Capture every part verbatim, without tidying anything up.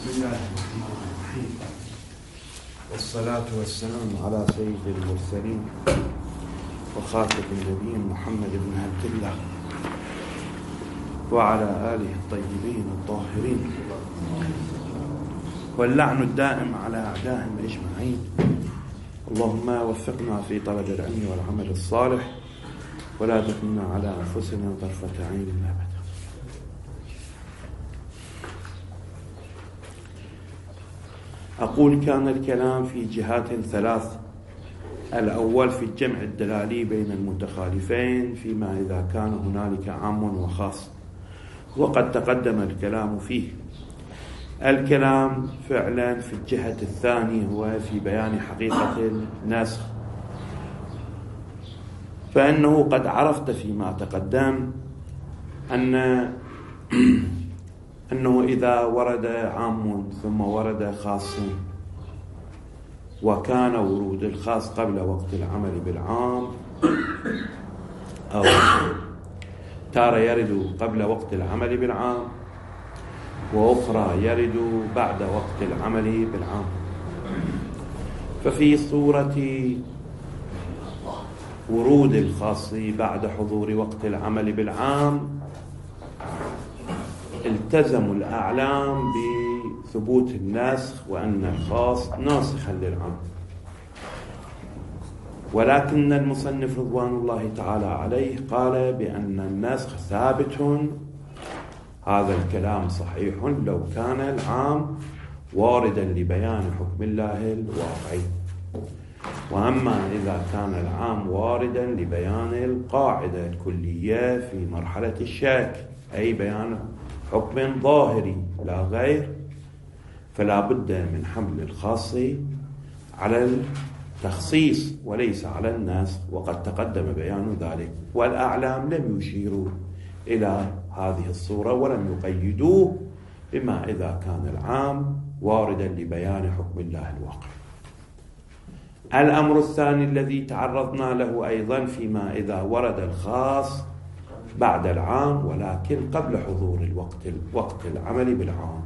بسم الله الرحمن الرحيم، والصلاة والسلام على سيد المرسلين وخاتم النبيين محمد بن عبد الله وعلى آله الطيبين الطاهرين، واللعن الدائم على أعدائهم أجمعين. اللهم وفقنا في طلب العلم والعمل الصالح، ولا تكلنا على أنفسنا طرفة عين أبدا. أقول كان الكلام في جهات ثلاث: الأول في الجمع الدلالي بين المتخالفين فيما إذا كان هنالك عام وخاص، وقد تقدم الكلام فيه. الكلام فعلا في الجهة الثانية هو في بيان حقيقة النسخ، فإنه قد عرفت فيما تقدم أن أنه إذا ورد عام ثم ورد خاص، وكان ورود الخاص قبل وقت العمل بالعام، أو تارة يرد قبل وقت العمل بالعام، وأخرى يرد بعد وقت العمل بالعام. ففي صورة ورود الخاص بعد حضور وقت العمل بالعام التزموا الأعلام بثبوت الناسخ وأن الخاص ناسخا للعام، ولكن المصنف رضوان الله تعالى عليه قال بأن الناسخ ثابت. هذا الكلام صحيح لو كان العام واردا لبيان حكم الله الواقعي، وأما إذا كان العام واردا لبيان القاعدة الكلية في مرحلة الشك، أي بيان حكم ظاهري لا غير، فلا بد من حمل الخاص على التخصيص وليس على النسخ، وقد تقدم بيان ذلك. والأعلام لم يشيروا إلى هذه الصورة ولم يقيدوه بما إذا كان العام واردا لبيان حكم الله الواقع. الأمر الثاني الذي تعرضنا له أيضا فيما إذا ورد الخاص بعد العام ولكن قبل حضور الوقت وقت العمل بالعام.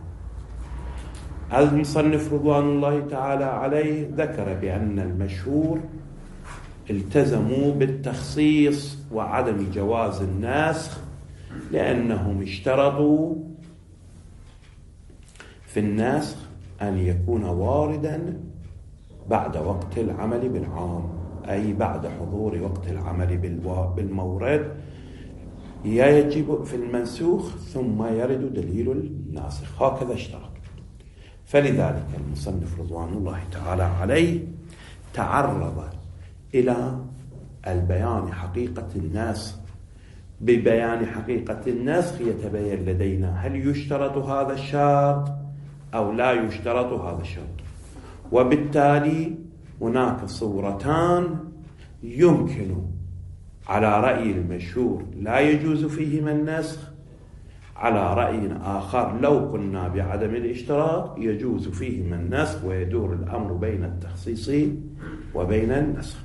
المصنف رضوان الله تعالى عليه ذكر بأن المشهور التزموا بالتخصيص وعدم جواز النسخ، لأنهم اشترطوا في النسخ أن يكون واردا بعد وقت العمل بالعام، أي بعد حضور وقت العمل بالمورد يجب في المنسوخ ثم يرد دليل الناسخ، هكذا اشترط. فلذلك المصنف رضوان الله تعالى عليه تعرض إلى البيان حقيقة الناسخ. ببيان حقيقة الناسخ يتبين لدينا هل يشترط هذا الشرط أو لا يشترط هذا الشرط، وبالتالي هناك صورتان يمكن على رأي المشهور لا يجوز فيهما النسخ، على رأي آخر لو قلنا بعدم الاشتراط يجوز فيهما النسخ، ويدور الأمر بين التخصيص وبين النسخ.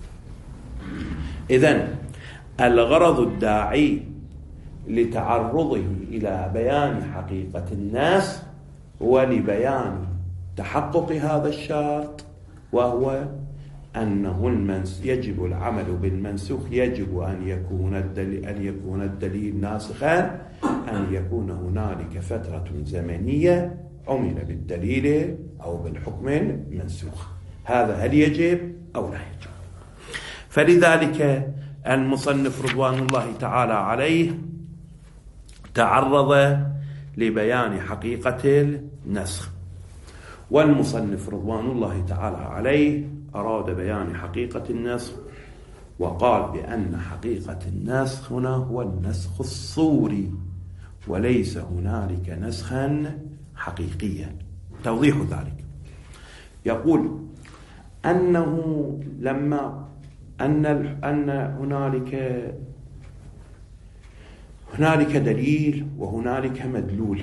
إذن الغرض الداعي لتعرضه إلى بيان حقيقة النسخ هو لبيان تحقق هذا الشرط، وهو أنه المنس يجب العمل بالمنسوخ، يجب أن يكون الدليل أن يكون الدليل ناسخا، أن يكون هنالك فترة زمنية عمل بالدليل أو بالحكم المنسوخ. هذا هل يجب أو لا يجب؟ فلذلك المصنف رضوان الله تعالى عليه تعرض لبيان حقيقة النسخ، والمصنف رضوان الله تعالى عليه أراد بيان حقيقة النسخ، وقال بأن حقيقة النسخ هنا هو النسخ الصوري، وليس هنالك نسخا حقيقيا. توضيح ذلك يقول أنه لما أن أن هنالك هنالك دليل وهنالك مدلول،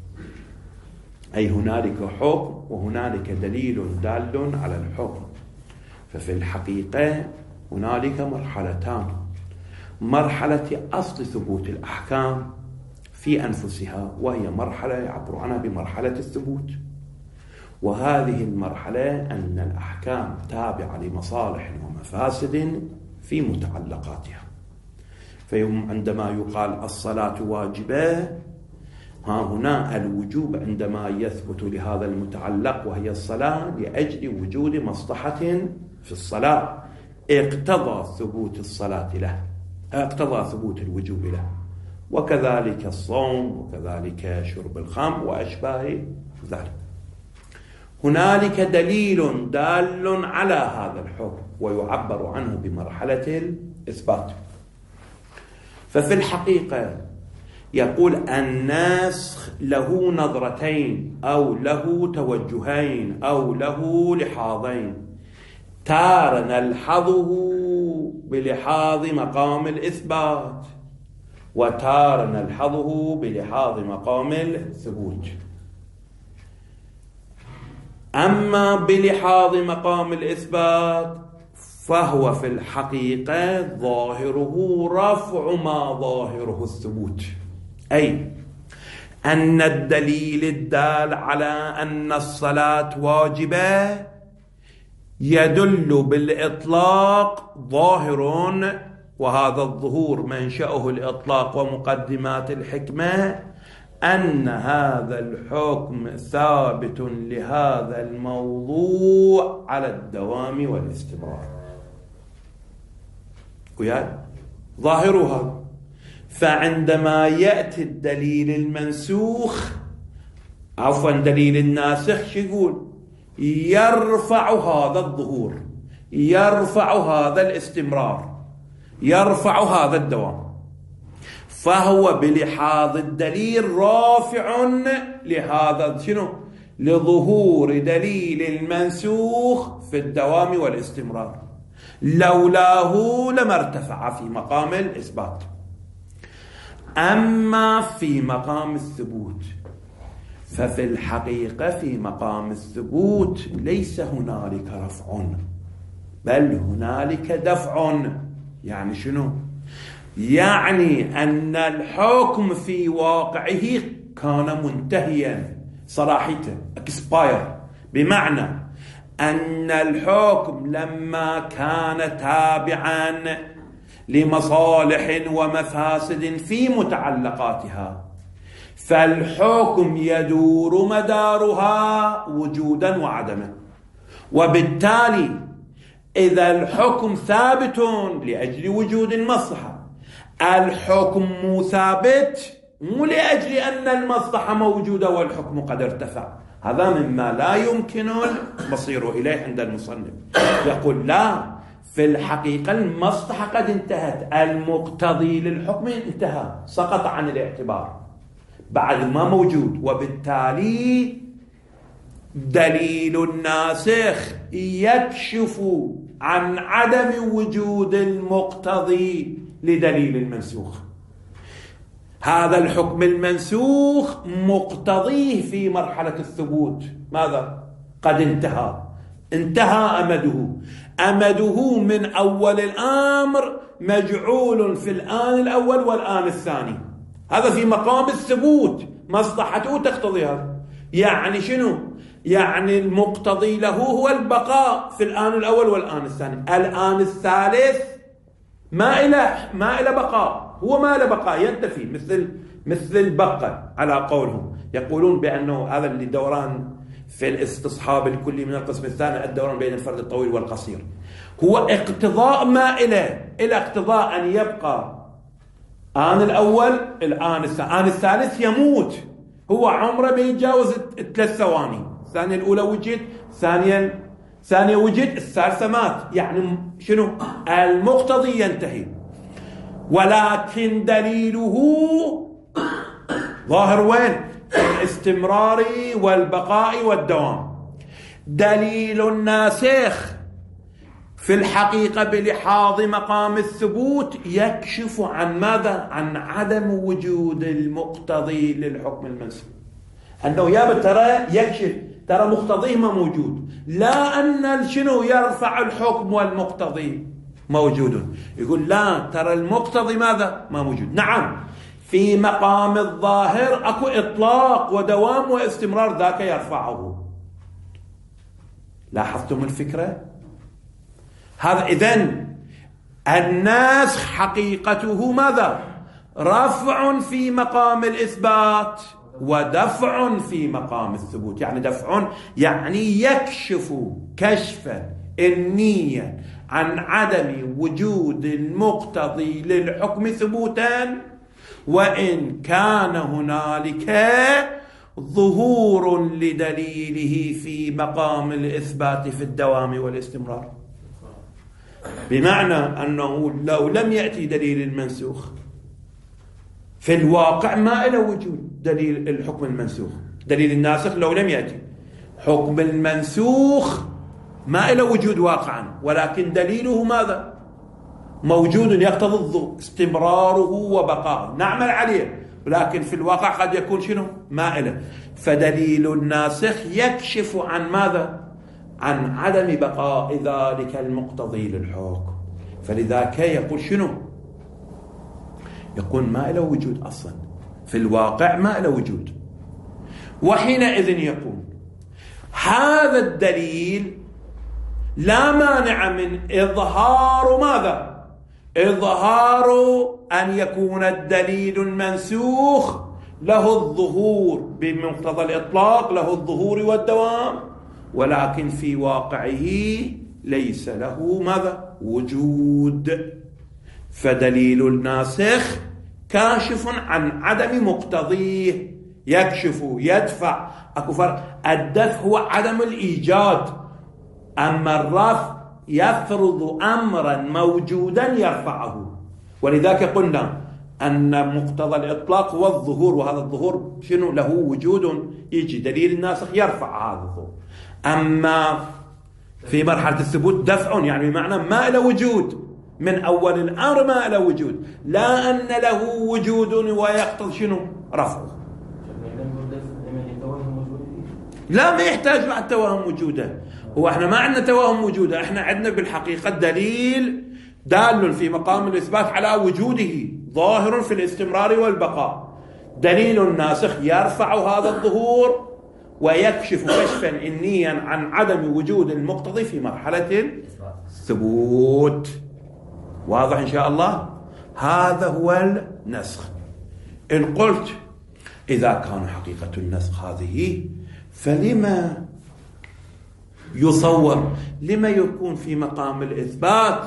أي هنالك حكم وهنالك دليل دال على الحكم. ففي الحقيقة هنالك مرحلتان: مرحلة أصل ثبوت الأحكام في أنفسها، وهي مرحلة يعبر عنها بمرحلة الثبوت. وهذه المرحلة أن الأحكام تابعة لمصالح ومفاسد في متعلقاتها. فيوم عندما يقال الصلاة واجبة، ها هنا الوجوب عندما يثبت لهذا المتعلق وهي الصلاة لأجل وجود مصلحة في الصلاة اقتضى ثبوت الصلاة له، اقتضى ثبوت الوجوب له. وكذلك الصوم، وكذلك شرب الخمر وأشباه ذلك. هنالك دليل دال على هذا الحكم ويعبر عنه بمرحلة الإثبات. ففي الحقيقة يقول الناسخ له نظرتين أو له توجهين أو له لحاظين، تارة نلحظه بلحاظ مقام الإثبات، وتارة نلحظه بلحاظ مقام الثبوت. أما بلحاظ مقام الإثبات فهو في الحقيقة ظاهره رفع ما ظاهره الثبوت، أي أن الدليل الدال على أن الصلاة واجبة يدل بالإطلاق ظاهر، وهذا الظهور منشأه الإطلاق ومقدمات الحكمة، أن هذا الحكم ثابت لهذا الموضوع على الدوام والاستمرار. ويا ظاهرها. فعندما يأتي الدليل المنسوخ، عفوا دليل الناسخ، شو يقول؟ يرفع هذا الظهور، يرفع هذا الاستمرار، يرفع هذا الدوام. فهو بلحاظ الدليل رافع لهذا شنو؟ لظهور دليل المنسوخ في الدوام والاستمرار، لولاه لما ارتفع في مقام الإثبات. أما في مقام الثبوت ففي الحقيقة في مقام الثبوت ليس هنالك رفع، بل هنالك دفع. يعني شنو؟ يعني أن الحكم في واقعه كان منتهيا صراحته، اكسباير، بمعنى أن الحكم لما كان تابعا لمصالح ومفاسد في متعلقاتها فالحكم يدور مدارها وجودا وعدما. وبالتالي إذا الحكم ثابت لأجل وجود المصلحة، الحكم مو ثابت مو لأجل أن المصلحة موجودة والحكم قد ارتفع. هذا مما لا يمكن المصير إليه عند المصنف. يقول لا، في الحقيقة المصلحة قد انتهت، المقتضي للحكم انتهى، سقط عن الاعتبار، بعد ما موجود. وبالتالي دليل الناسخ يكشف عن عدم وجود المقتضي لدليل المنسوخ. هذا الحكم المنسوخ مقتضيه في مرحلة الثبوت ماذا؟ قد انتهى، انتهى أمده. أمده من أول الأمر مجعول في الآن الأول والآن الثاني. هذا في مقام الثبوت، مصلحته تقتضي هذا. يعني شنو؟ يعني المقتضي له هو البقاء في الآن الأول والآن الثاني. الآن الثالث ما إلى ما إلى بقاء، هو ما إلى بقاء، ينتفي، مثل مثل البقة على قولهم. يقولون بأنه هذا اللي دوران في الاستصحاب الكلي من القسم الثاني، الدوران بين الفرد الطويل والقصير، هو اقتضاء ما إلى إلى اقتضاء أن يبقى آن الأول الآن الثاني، آن الثالث يموت، هو عمره بيتجاوز ثلاث ثواني، الثانية الأولى وجد، ثانيا ثانية وجد، الثالثة مات. يعني شنو؟ المقتضي ينتهي، ولكن دليله ظاهر وين؟ الاستمرار والبقاء والدوام. دليل الناسخ في الحقيقة بلحاظ مقام الثبوت يكشف عن ماذا؟ عن عدم وجود المقتضي للحكم المنسوخ. أنه يا ترى يكشف، ترى مقتضيه ما موجود، لا أن شنو يرفع الحكم والمقتضي موجود. يقول لا، ترى المقتضي ماذا؟ ما موجود. نعم، في مقام الظاهر أكو إطلاق ودوام واستمرار، ذاك يرفعه. لاحظتم الفكرة؟ هذا إذن الناسخ حقيقته ماذا؟ رفع في مقام الإثبات ودفع في مقام الثبوت. يعني دفع يعني يكشف كشفا النية عن عدم وجود المقتضي للحكم ثبوتا، وإن كان هنالك ظهور لدليله في مقام الإثبات في الدوام والاستمرار. بمعنى أنه لو لم يأتي دليل المنسوخ في الواقع ما إلى وجود دليل الحكم المنسوخ. دليل الناسخ لو لم يأتي، حكم المنسوخ ما إلى وجود واقعا، ولكن دليله ماذا؟ موجود يقتضي استمراره وبقاءه، نعمل عليه، ولكن في الواقع قد يكون شنو؟ ما إله. فدليل الناسخ يكشف عن ماذا؟ عن عدم بقاء ذلك المقتضي للحكم. فلذلك يقول شنو؟ يقول ما له وجود أصلا، في الواقع ما له وجود. وحينئذ يقول هذا الدليل لا مانع من إظهار ماذا؟ إظهار أن يكون الدليل المنسوخ له الظهور بمقتضى الإطلاق، له الظهور والدوام، ولكن في واقعه ليس له ماذا؟ وجود. فدليل الناسخ كاشف عن عدم مقتضيه، يكشف يدفع. أكو فرق، الدفع هو عدم الإيجاد، أما الرفع يفرض أمرا موجودا يرفعه. ولذلك قلنا أن مقتضى الإطلاق هو الظهور، وهذا الظهور شنو؟ له وجود، يجي دليل الناسخ يرفع هذا الظهور. أما في مرحلة الثبوت دفع، يعني بمعنى ما له وجود من أول الأمر، ما له وجود، لا أن له وجود ويقتضي شنو؟ رفعه. لا، ما يحتاج بعد توهم وجوده. هو احنا ما عندنا توهم وجوده، احنا عندنا بالحقيقة دليل دال في مقام الإثبات على وجوده، ظاهر في الاستمرار والبقاء. دليل الناسخ يرفع هذا الظهور ويكشف كشفا إنيا عن عدم وجود المقتضي في مرحلة الثبوت. واضح إن شاء الله؟ هذا هو النسخ. إن قلت إذا كان حقيقة النسخ هذه، فلما يصور، لما يكون في مقام الإثبات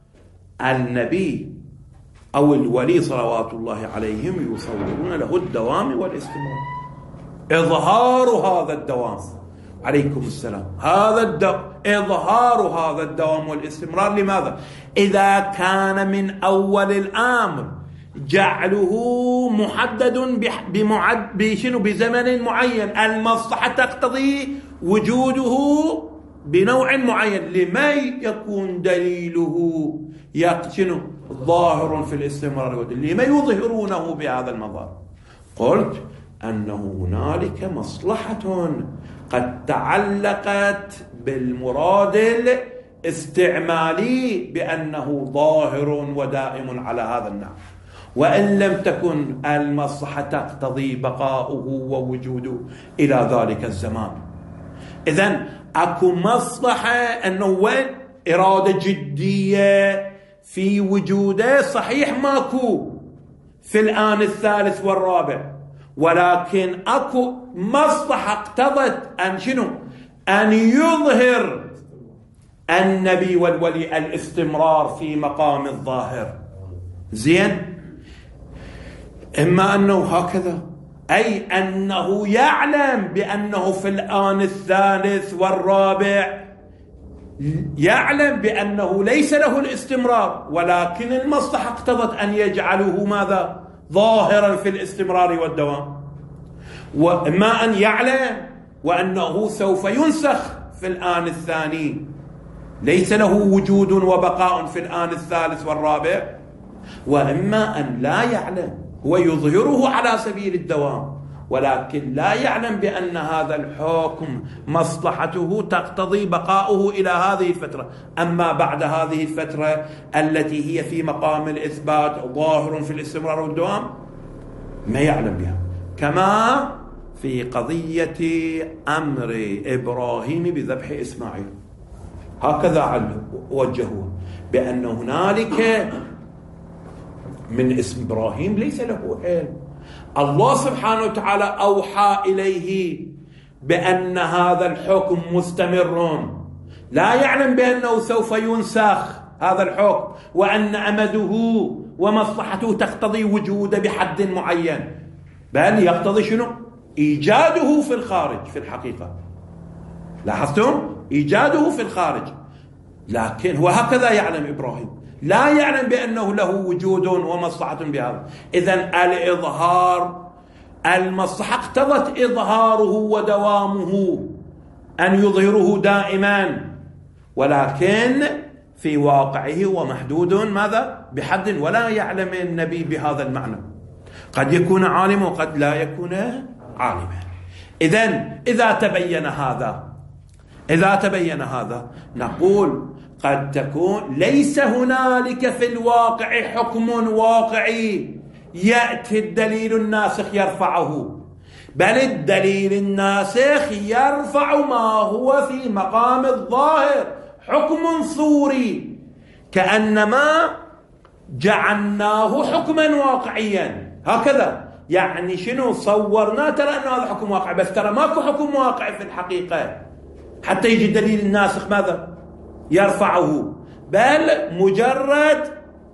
النبي أو الولي صلوات الله عليهم يصورون له الدوام والاستمرار، إظهار هذا الدوام، عليكم السلام، هذا الدوام، إظهار هذا الدوام والاستمرار. لماذا؟ إذا كان من أول الأمر جعله محدد بمعد بشنو؟ بزمن معين، المصلحة تقتضي وجوده بنوع معين، لما يكون دليله شنو؟ ظاهر في الاستمرار، لما يظهرونه بهذا المظهر؟ قلت أنه هنالك مصلحة قد تعلقت بالمراد الاستعمالي بأنه ظاهر ودائم على هذا النحو، وإن لم تكن المصلحة تقتضي بقاؤه ووجوده إلى ذلك الزمان. إذن أكو مصلحة أنه وين إرادة جدية في وجوده، صحيح ماكو في الآن الثالث والرابع، ولكن أكو مصلحة اقتضت أن شنو؟ أن يظهر النبي والولي الاستمرار في مقام الظاهر. زين، إما أنه هكذا، أي أنه يعلم بأنه في الآن الثالث والرابع يعلم بأنه ليس له الاستمرار، ولكن المصلحة اقتضت أن يجعله ماذا؟ ظاهرا في الاستمرار والدوام. وما أن يعلم وأنه سوف ينسخ في الآن الثاني، ليس له وجود وبقاء في الآن الثالث والرابع. وإما أن لا يعلم، هو يظهره على سبيل الدوام، ولكن لا يعلم بأن هذا الحكم مصلحته تقتضي بقاؤه إلى هذه الفترة، أما بعد هذه الفترة التي هي في مقام الإثبات ظاهر في الاستمرار والدوام ما يعلم بها، كما في قضية أمر إبراهيم بذبح إسماعيل هكذا وجهوه بأن هنالك من اسم إبراهيم ليس له علم. الله سبحانه وتعالى أوحى إليه بأن هذا الحكم مستمر، لا يعلم بأنه سوف ينسخ هذا الحكم، وأن أمده ومصلحته تقتضي وجود بحد معين، بل يقتضي شنو؟ إيجاده في الخارج. في الحقيقة لاحظتم؟ إيجاده في الخارج، لكن هو هكذا يعلم إبراهيم، لا يعلم بأنه له وجود ومصلحة بهذا. إذن الإظهار، المصلحة اقتضت إظهاره ودوامه، أن يظهره دائما، ولكن في واقعه ومحدود ماذا؟ بحد، ولا يعلم النبي بهذا المعنى، قد يكون عالما وقد لا يكون عالما. إذن إذا تبين هذا إذا تبين هذا نقول قد تكون ليس هنالك في الواقع حكم واقعي يأتي الدليل الناسخ يرفعه، بل الدليل الناسخ يرفع ما هو في مقام الظاهر، حكم صوري، كأنما جعلناه حكما واقعيا. هكذا يعني شنو؟ صورنا ترى أنه هذا حكم واقع، بس ترى ماكو حكم واقع في الحقيقة حتى يجي الدليل الناسخ ماذا؟ يرفعه، بل مجرد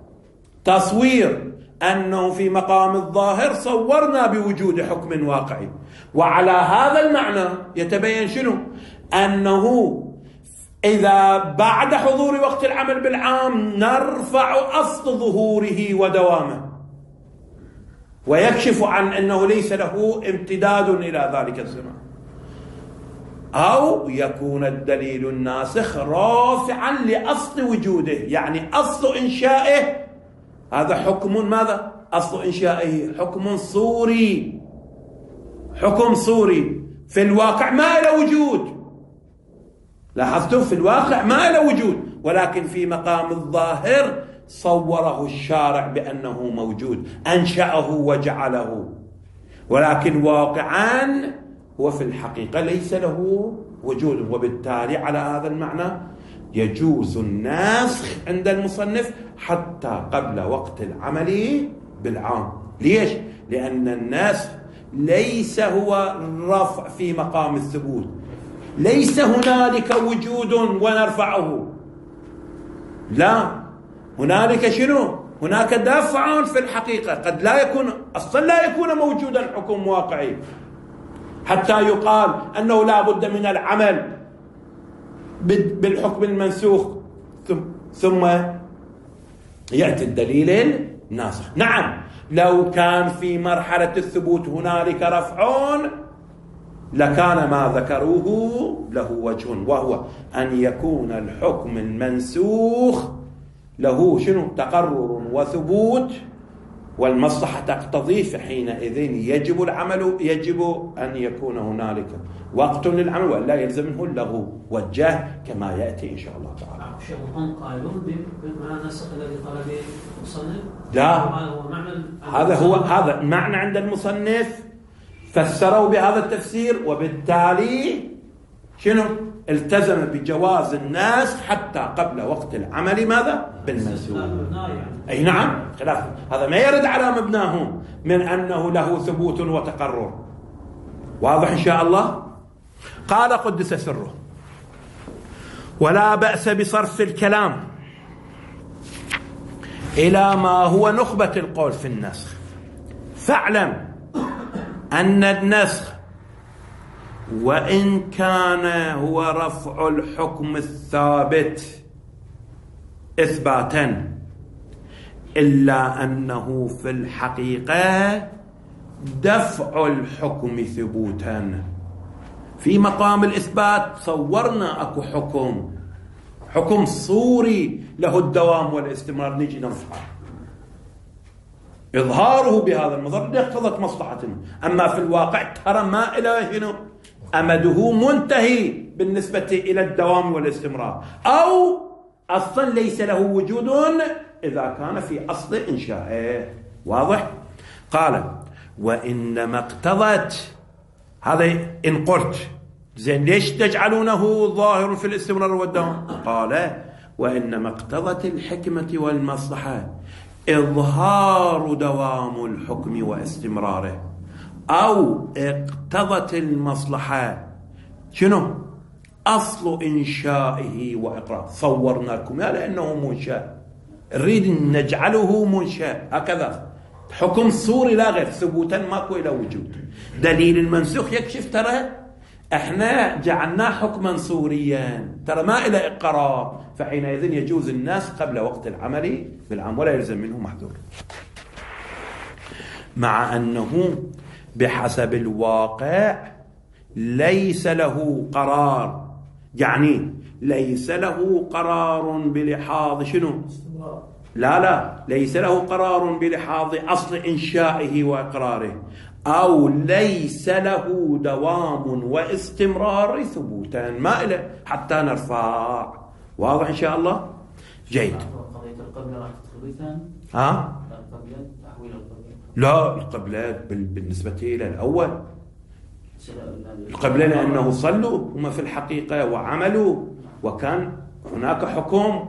تصوير أنه في مقام الظاهر صورنا بوجود حكم واقعي. وعلى هذا المعنى يتبين شنو؟ أنه إذا بعد حضور وقت العمل بالعام نرفع أصل ظهوره ودوامه، ويكشف عن أنه ليس له امتداد إلى ذلك الزمان، أو يكون الدليل الناسخ رافعا لأصل وجوده، يعني أصل إنشائه هذا حكم ماذا؟ أصل إنشائه حكم صوري، حكم صوري في الواقع ما له وجود. لاحظتم؟ في الواقع ما له وجود، ولكن في مقام الظاهر صوره الشارع بأنه موجود، أنشأه وجعله، ولكن واقعا هو في الحقيقة ليس له وجود. وبالتالي على هذا المعنى يجوز النسخ عند المصنف حتى قبل وقت العمل بالعام. ليش؟ لأن النسخ ليس هو الرفع في مقام الثبوت، ليس هنالك وجود ونرفعه، لا، هنالك شنو؟ هناك دافع في الحقيقة، قد لا يكون أصلا لا يكون موجودا حكم واقعي حتى يقال أنه لا بد من العمل بالحكم المنسوخ ثم يأتي الدليل الناسخ. نعم، لو كان في مرحلة الثبوت هنالك رفع لكان ما ذكروه له وجه، وهو أن يكون الحكم المنسوخ له شنو؟ تقرر وثبوت، والمصلحة تقتضي، فحينئذ يجب العمل، يجب أن يكون هنالك وقت للعمل ولا يلزم منه اللغو والجهل كما يأتي إن شاء الله تعالى. هم قائلون بمعنى النسخ الذي قال به المصنف؟ لا، هذا هو هذا المعنى عند المصنف، فسروا بهذا التفسير، وبالتالي شنو؟ التزم بجواز الناس حتى قبل وقت العمل ماذا؟ بالمنسوخ. أي نعم، خلاف هذا ما يرد على مبناهم من أنه له ثبوت وتقرر. واضح إن شاء الله؟ قال قدس سره: ولا بأس بصرف الكلام إلى ما هو نخبة القول في النسخ، فاعلم أن النسخ وإن كان هو رفع الحكم الثابت إثباتا، إلا أنه في الحقيقة دفع الحكم ثبوتا. في مقام الإثبات صورنا أكو حكم حكم صوري له الدوام والاستمرار، نجي نرفعه، إظهاره بهذا المظهر يقتضت مصلحتنا. أما في الواقع ترى ما إلى هنا أمده منتهي بالنسبة إلى الدوام والاستمرار، أو أصلا ليس له وجود إذا كان في أصل إنشائه. واضح؟ قال: وإنما اقتضت، هذا إن قلت زين ليش تجعلونه ظاهر في الاستمرار والدوام؟ قال وإنما اقتضت الحكمة والمصلحة إظهار دوام الحكم واستمراره، أو اقتضت المصلحة شنو؟ أصل إنشائه وإقرار. صورنا لكم لأنه منشأ، نريد نجعله منشأ هكذا، حكم صوري لا غير، ثبوتا ماكو إلى وجود. دليل المنسوخ يكشف ترى احنا جعلناه حكما صوريا، ترى ما إلى إقرار، فحينئذ يجوز الناس قبل وقت العمل بالعام ولا يلزم منه محذور. مع أنه بحسب الواقع ليس له قرار، يعني ليس له قرار بلحاظ شنو؟ لا لا ليس له قرار بلحاظ أصل إنشائه وإقراره، أو ليس له دوام واستمرار ثبوتا ما إله حتى نرفع. واضح إن شاء الله؟ جيد. قضية القبلة راح تدخل ثاني؟ ها؟ القبلة تحويل القبلة؟ لا، القبلة بالنسبة إلى الأول، القبلة لأنه صلوا هم في الحقيقة وعملوا وكان هناك حكم،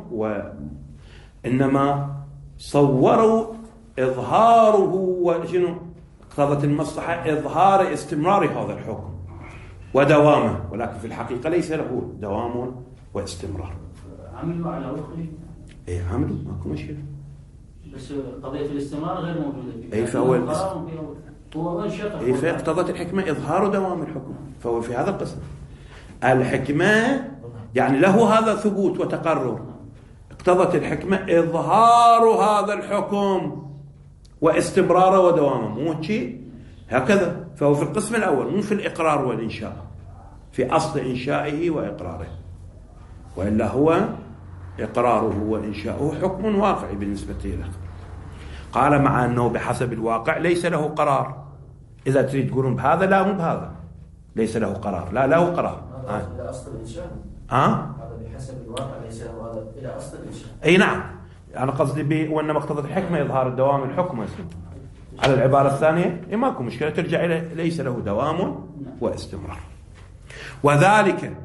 وإنما صوروا إظهاره وشنو اقتضت المصلحة إظهار استمرار هذا الحكم ودوامه، ولكن في الحقيقة ليس له دوام واستمرار. عملوا على وقته؟ إيه عملوا ماكو مشكلة، بس قضية الاستمرار غير موجودة فيه. أي فهو هو انشق. أي فاقتضت الحكمة إظهار دوام الحكم، فهو في هذا القسم الحكمة يعني له هذا ثبوت وتقرر، اقتضت الحكمة إظهار هذا الحكم واستمراره ودوامه، مو شيء هكذا. فهو في القسم الأول مو في الإقرار والإنشاء، في أصل إنشائه وإقراره، وإلا هو إقراره وإنشاؤه حكم واقعي بالنسبة له. قال مع أنه بحسب الواقع ليس له قرار. إذا تريد تقولون بهذا لا مو بهذا ليس له قرار، لا له قرار. هذا إلى أصل الإنشاء. آه؟ هذا بحسب الواقع ليس له هذا إلى أصل الإنشاء. أي نعم، أنا قصدي ب وإنما اقتضت الحكمة إظهار الدوام الحكم. على العبارة الثانية إيه ماكو مشكلة، ترجع إلى ليس له دوام واستمرار. وذلك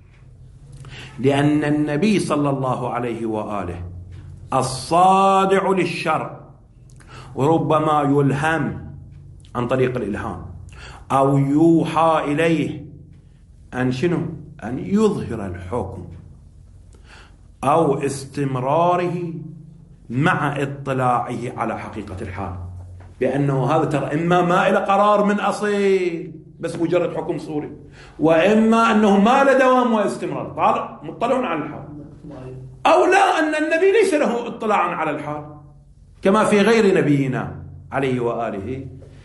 لأن النبي صلى الله عليه وآله الصادع للشرع وربما يلهم عن طريق الإلهام أو يوحى إليه أن شنو؟ أن يظهر الحكم أو استمراره مع اطلاعه على حقيقة الحال، بأنه هذا ترى إما ما إلى قرار من أصيل بس مجرد حكم صوري، وإما أنه ما له دوام واستمرار طالع مطلع على الحال، أو لا أن النبي ليس له اطلاع على الحال كما في غير نبينا عليه وآله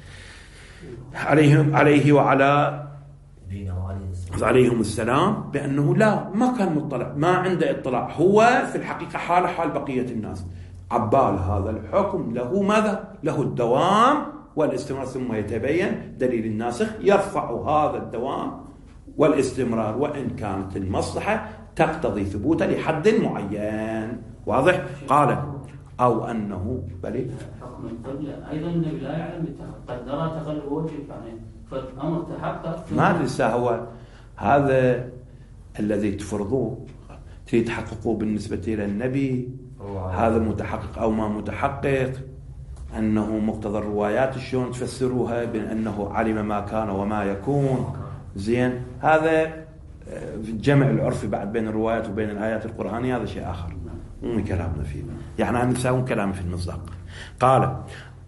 عليه عليه وعلى عليهم السلام، بأنه لا ما كان مطلع، ما عنده اطلاع، هو في الحقيقة حال حال بقية الناس، عبال هذا الحكم له ماذا؟ له الدوام والاستمرار، ثم يتبين دليل الناسخ يرفع هذا الدوام والاستمرار وإن كانت المصلحة تقتضي ثبوته لحد معين. واضح؟ قال أو أنه بل حكم القبلة أيضا النبي لا يعلم قدر تقلب وجهه، يعني فالأمر تحقق. ما لسه هو هذا الذي تفرضوه تريد تحققوه بالنسبة إلى النبي، هذا متحقق أو ما متحقق، أنه مقتضى الروايات شلون تفسروها بأنه علم ما كان وما يكون. زين هذا في الجمع العرفي بعد بين الروايات وبين الآيات القرآنية هذا شيء آخر مو كلامنا فيه، يعني عم نساوون كلام في المصداق. قال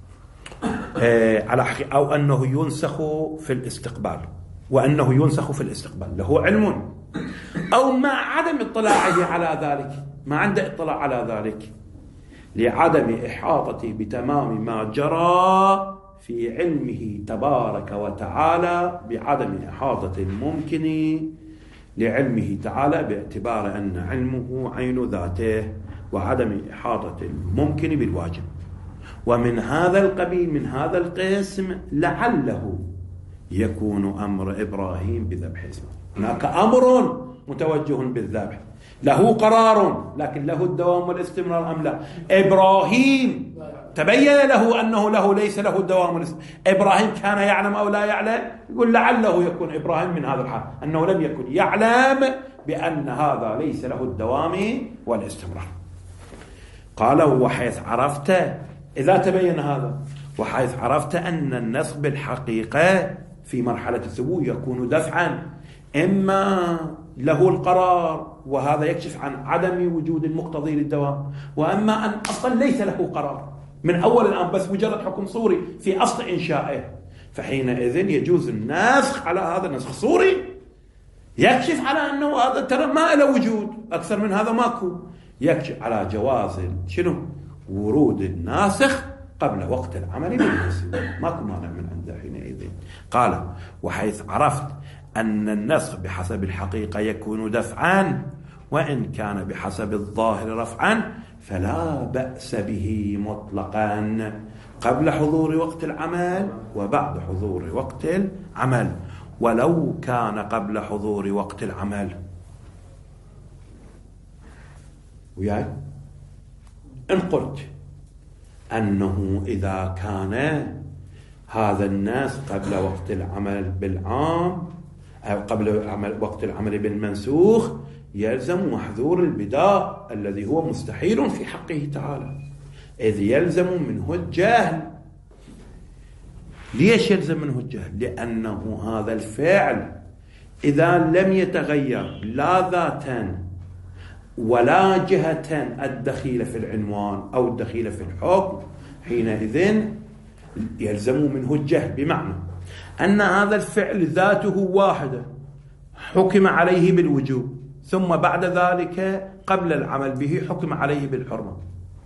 على حقيقة أو أنه ينسخ في الاستقبال، وأنه ينسخ في الاستقبال له علم أو مع عدم اطلاعه على ذلك، ما عنده اطلاع على ذلك لعدم إحاطته بتمام ما جرى في علمه تبارك وتعالى، بعدم إحاطة الممكن لعلمه تعالى باعتبار أن علمه عين ذاته، وعدم إحاطة الممكن بالواجب. ومن هذا القبيل من هذا القسم لعله يكون أمر إبراهيم بذبح إسماعيل. هناك أمر متوجه بالذبح له قرار، لكن له الدوام والاستمرار أم لا؟ إبراهيم تبين له أنه له ليس له الدوام والاستمرار. إبراهيم كان يعلم أو لا يعلم؟ يقول لعله يكون إبراهيم من هذا الحال أنه لم يكن يعلم بأن هذا ليس له الدوام والاستمرار. قال وحيث عرفت، إذا تبين هذا، وحيث عرفت أن النسخ بالحقيقة في مرحلة الثبوت يكون دفعا، إما له القرار وهذا يكشف عن عدم وجود المقتضي للدوام، وأما أن أصلا ليس له قرار من أول الآن، بس مجرد حكم صوري في أصل إنشائه، فحينئذ يجوز النسخ على هذا النسخ صوري يكشف على أنه هذا ترى ما له وجود، أكثر من هذا ماكو، يكشف على جواز شنو؟ ورود الناسخ قبل وقت العمل بالنسخ، ماكو مانع من عنده حينئذ. قال وحيث عرفت أن النسخ بحسب الحقيقة يكون دفعا، وإن كان بحسب الظاهر رفعا، فلا بأس به مطلقا قبل حضور وقت العمل وبعد حضور وقت العمل، ولو كان قبل حضور وقت العمل. وياي إن قلت أنه إذا كان هذا الناس قبل وقت العمل بالعام أو قبل عمل وقت العمل بالمنسوخ، يلزم محذور البداء الذي هو مستحيل في حقه تعالى، إذ يلزم منه الجهل. ليش يلزم منه الجهل؟ لأنه هذا الفعل إذا لم يتغير لا ذاتا ولا جهة الدخيلة في العنوان أو الدخيلة في الحكم، حينئذ يلزم منه الجهل، بمعنى أن هذا الفعل ذاته واحدة حكم عليه بالوجوب، ثم بعد ذلك قبل العمل به حكم عليه بالحرمة.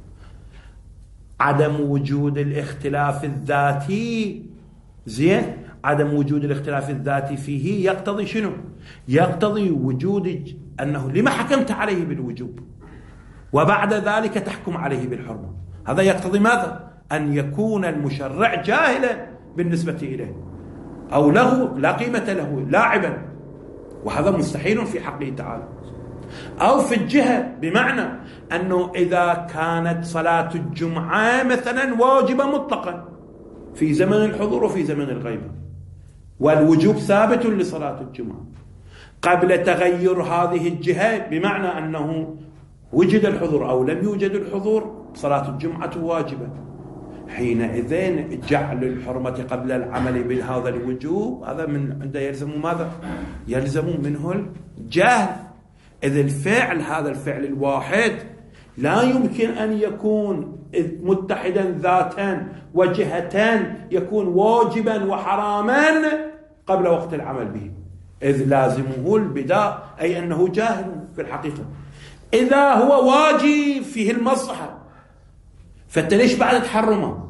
عدم وجود الاختلاف الذاتي زين، عدم وجود الاختلاف الذاتي فيه يقتضي شنو؟ يقتضي وجود أنه لما حكمت عليه بالوجوب وبعد ذلك تحكم عليه بالحرمة. هذا يقتضي ماذا؟ أن يكون المشرع جاهلا بالنسبة إليه، أو له لا قيمة له، لاعبا، وهذا مستحيل في حقه تعالى. أو في الجهة، بمعنى أنه إذا كانت صلاة الجمعة مثلا واجبة مطلقا في زمن الحضور وفي زمن الغيبة، والوجوب ثابت لصلاة الجمعة، قبل تغير هذه الجهة بمعنى أنه وجد الحضور أو لم يوجد الحضور، صلاة الجمعة واجبة، حينئذ جعل الحرمة قبل العمل بهذا الوجوب هذا من عنده يلزم ماذا؟ يلزم منه الجهل، إذ الفعل هذا الفعل الواحد لا يمكن أن يكون متحدا ذاتا وجهتان يكون واجبا وحراما قبل وقت العمل به، إذ لازمه البداء، أي أنه جاهل في الحقيقة. إذا هو واجب فيه المصلحة، فأنت ليش بعد تحرمه؟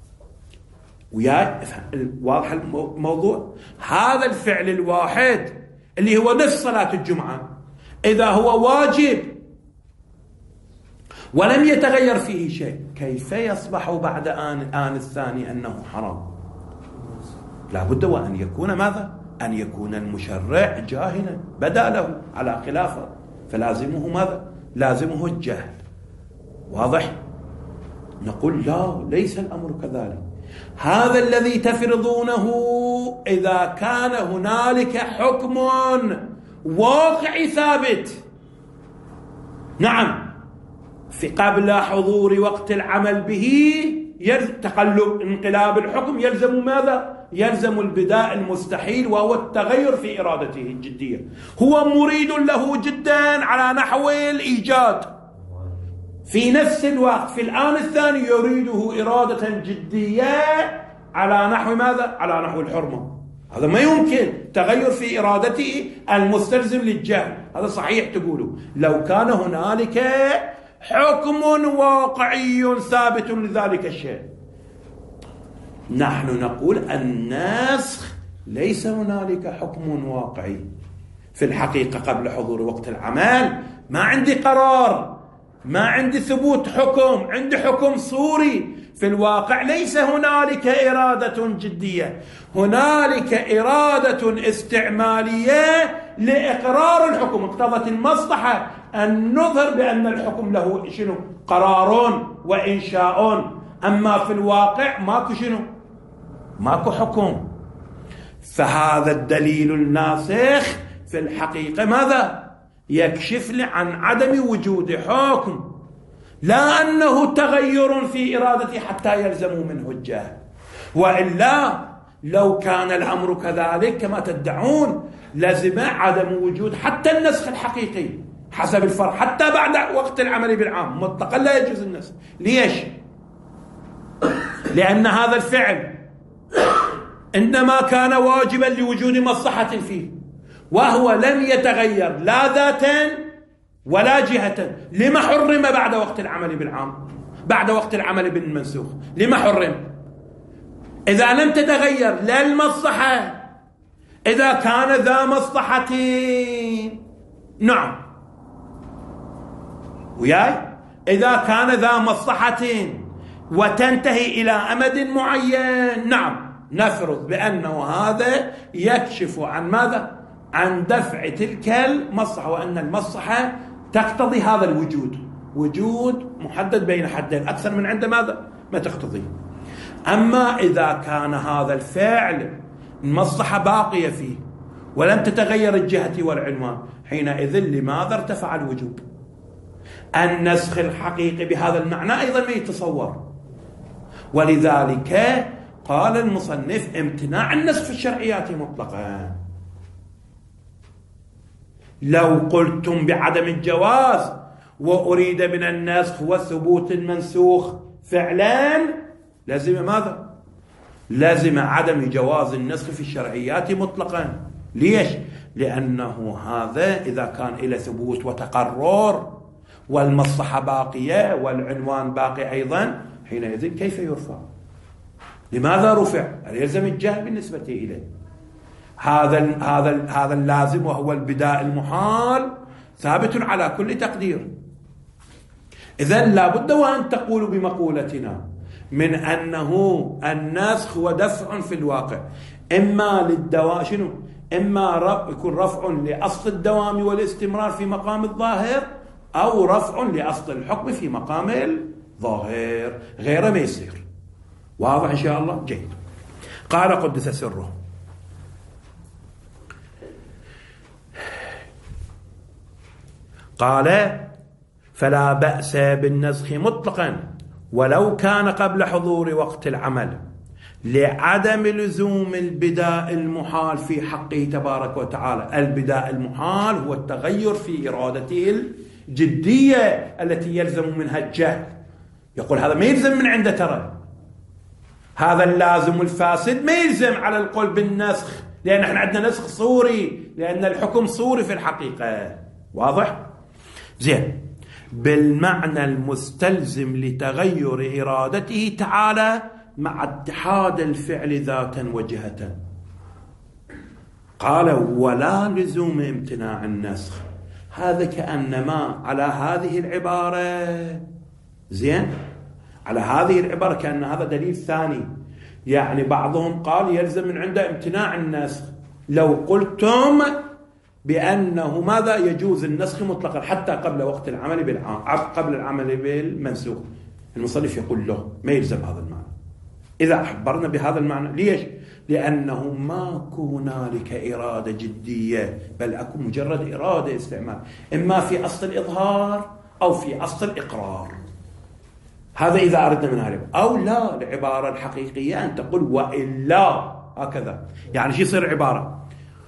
ويا واضح الموضوع. هذا الفعل الواحد اللي هو نفس صلاة الجمعة، إذا هو واجب ولم يتغير فيه شيء، كيف يصبح بعد آن, آن الثاني أنه حرام؟ لا بد وأن يكون ماذا؟ أن يكون المشرع جاهلا بدا له على خلافه، فلازمه ماذا؟ لازمه الجهل. واضح؟ نقول لا، ليس الأمر كذلك. هذا الذي تفرضونه إذا كان هنالك حكم واقعي ثابت، نعم، في قبل حضور وقت العمل به تقلب انقلاب الحكم يلزم ماذا؟ يلزم البداء المستحيل، وهو التغير في إرادته الجدية. هو مريد له جدا على نحو الإيجاد، في نفس الوقت في الآن الثاني يريده إرادة جدية على نحو ماذا؟ على نحو الحرمة. هذا ما يمكن تغير في إرادته المستلزم للجهل. هذا صحيح تقولوا لو كان هنالك حكم واقعي ثابت لذلك الشيء. نحن نقول النسخ ليس هنالك حكم واقعي في الحقيقة قبل حضور وقت العمل. ما عندي قرار ما عندي ثبوت حكم، عندي حكم صوري. في الواقع ليس هنالك إرادة جدية، هنالك إرادة استعمالية لإقرار الحكم. اقتضت المصلحة أن نظهر بأن الحكم له شنو؟ قرار وإنشاء. أما في الواقع ماكو شنو؟ ماكو حكم. فهذا الدليل الناسخ في الحقيقة ماذا؟ يكشف لي عن عدم وجود حكم، لا أنه تغير في إرادتي حتى يلزم منه الجهل. وإلا لو كان الأمر كذلك كما تدعون لازم عدم وجود حتى النسخ الحقيقي حسب الفرق، حتى بعد وقت العمل بالعام مطلقا لا يجوز النسخ. ليش؟ لأن هذا الفعل إنما كان واجبا لوجود مصلحة فيه، وهو لم يتغير لا ذاتا ولا جهة. لما حرم بعد وقت العمل بالعام، بعد وقت العمل بالمنسوخ؟ لما حرم؟ إذا لم تتغير لا المصلحة، إذا كان ذا مصلحة نعم وياي، إذا كان ذا مصلحة وتنتهي إلى أمد معين نعم نفرض بأنه هذا يكشف عن ماذا؟ عن دفع تلك المصلحة، وأن المصلحة تقتضي هذا الوجود، وجود محدد بين حدين، أكثر من عنده ماذا؟ ما تقتضي. أما إذا كان هذا الفعل المصلحة باقية فيه ولم تتغير الجهة والعنوان، حينئذ لماذا ارتفع الوجوب؟ النسخ الحقيقي بهذا المعنى أيضا ما يتصور. ولذلك قال المصنف امتناع النسخ في الشرعيات مطلقا. لو قلتم بعدم الجواز وأريد من النسخ وثبوت المنسوخ فعلا، لازم ماذا؟ لازم عدم جواز النسخ في الشرعيات مطلقا. ليش؟ لأنه هذا إذا كان إلى ثبوت وتقرر والمصلحة باقية والعنوان باقي أيضا، حينئذ كيف يرفع؟ لماذا رفع؟ هل يلزم الجهل بالنسبة إليه؟ هذا هذا هذا اللازم وهو البداء المحال ثابت على كل تقدير. إذن لا بد وأن تقولوا بمقولتنا من أنه النسخ ودفع في الواقع إما للدوام شنو؟ إما رفع يكون رفع لأصل الدوام والاستمرار في مقام الظاهر، أو رفع لأصل الحكم في مقام الظاهر، غير ما يصير. واضح إن شاء الله؟ جيد. قال قدس سره: قال: فلا بأس بالنسخ مطلقا ولو كان قبل حضور وقت العمل، لعدم لزوم البداء المحال في حقه تبارك وتعالى. البداء المحال هو التغير في إرادته الجدية التي يلزم منها الجهل. يقول هذا ما يلزم من عنده، ترى هذا اللازم الفاسد ما يلزم على القول بالنسخ، لأن احنا عندنا نسخ صوري، لأن الحكم صوري في الحقيقة. واضح؟ زين. بالمعنى المستلزم لتغير إرادته تعالى مع اتحاد الفعل ذاتا وجهة. قال: ولا لزوم امتناع النسخ. هذا كأنما على هذه العبارة، زين، على هذه العبارة كأن هذا دليل ثاني. يعني بعضهم قال يلزم من عنده امتناع النسخ لو قلتم بأنه ماذا؟ يجوز النسخ مطلقا حتى قبل وقت العمل بالعام، قبل العمل بالمنسوخ. المصنف يقول له ما يلزم هذا المعنى إذا عبرنا بهذا المعنى. ليش؟ لأنه ماكو هنالك إرادة جدية، بل أكو مجرد إرادة استعمال، إما في أصل الإظهار أو في أصل الإقرار. هذا إذا أردنا من هذا. أو لا، العبارة الحقيقية أن تقول وإلا، هكذا. يعني شو يصير عبارة؟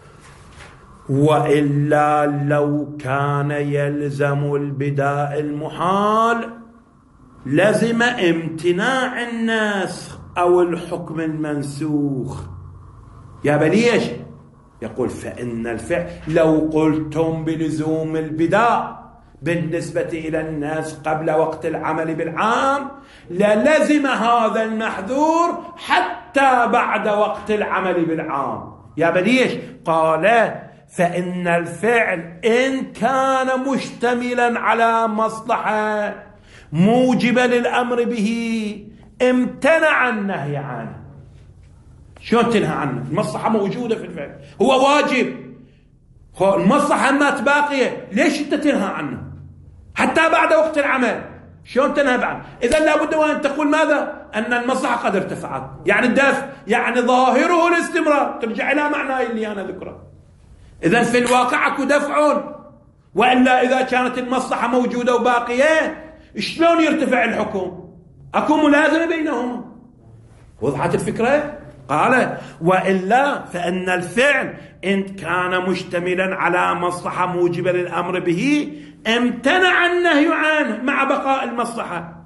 وإلا لو كان يلزم البداء المحال لزم امتناع النسخ أو الحكم المنسوخ. يا بليش؟ يقول: فإن الفعل لو قلتم بلزوم البداء بالنسبة إلى الناس قبل وقت العمل بالعام للزم هذا المحذور حتى بعد وقت العمل بالعام. يا بليش؟ قال: فإن الفعل إن كان مشتملا على مصلحة موجبة للأمر به امتنع النهي عنه. شلون تنهى عنه؟ المصلحة موجودة في الفعل، هو واجب، المصلحة ما باقية، ليش أنت تنهى عنه حتى بعد وقت العمل؟ شلون تنهى عنه؟ إذا لابد وأن تقول ماذا؟ أن المصلحة قد ارتفعت، يعني الدفع، يعني ظاهره الاستمرار، ترجع إلى معناه اللي أنا ذكره. إذا في الواقع أكو دفع، وإلا إذا كانت المصلحة موجودة وباقية شلون يرتفع الحكم؟ أكو ملازمة بينهما. وضحت الفكرة؟ قال وإلا فإن الفعل إن كان مشتملا على مصلحة موجبة للأمر به امتنع النهي عنه مع بقاء المصلحة،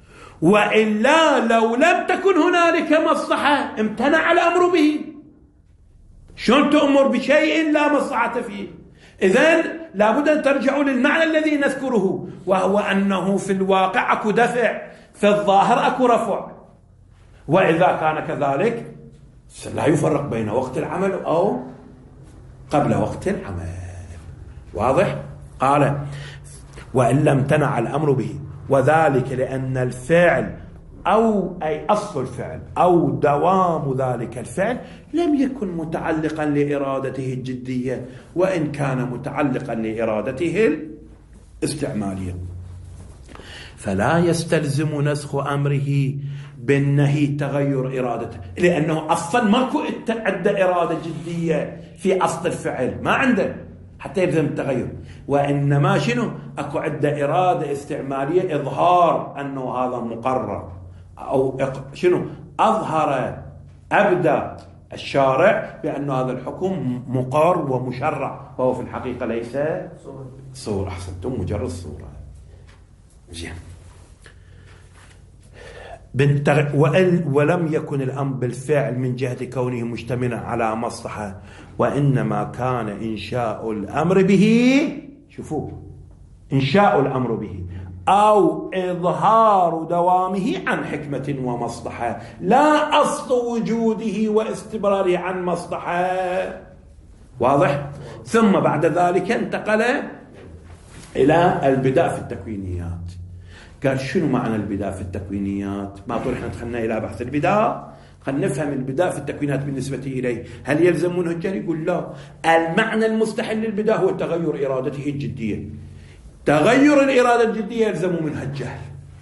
وإلا لو لم تكن هنالك مصلحة امتنع الأمر به. شلون تأمر بشيء لا مصلحة فيه؟ إذن لابد أن ترجعوا للمعنى الذي نذكره، وهو أنه في الواقع أكو دفع، في الظاهر أكو رفع. وإذا كان كذلك لا يفرق بين وقت العمل أو قبل وقت العمل. واضح؟ قال وإلا امتنع الأمر به، وذلك لأن الفعل أو أي أصل الفعل أو دوام ذلك الفعل لم يكن متعلقا لإرادته الجدية، وإن كان متعلقا لإرادته الاستعمالية، فلا يستلزم نسخ أمره بالنهي تغير إرادته، لأنه أصلا ماكو عنده إرادة جدية في أصل الفعل، ما عنده حتى يلزم التغير، وإنما شنو أكو عنده إرادة استعمالية إظهار أنه هذا مقرر، أو شنو أظهر أبدى الشارع بأن هذا الحكم مقر ومشرع، وهو في الحقيقة ليس صورة. أحسنتم، مجرد صورة. زين. ولم يكن الأمر بالفعل من جهة كونه مشتملا على مصلحة، وإنما كان إنشاء الأمر به، شوفوا، إنشاء الأمر به أو إظهار دوامه عن حكمة ومصلحة، لا أصل وجوده واستمراره عن مصلحة. واضح؟ ثم بعد ذلك انتقل إلى البداء في التكوينيات. قال شنو معنى البداء في التكوينيات؟ ما طول احنا دخلنا إلى بحث البداء، خلينا نفهم البداء في التكوينات بالنسبة إليه. هل يلزم منه الجهل؟ يقول لا، المعنى المستحل للبداء هو تغير إرادته الجدية. تغير الإرادة الجدية يلزم منها الجهل.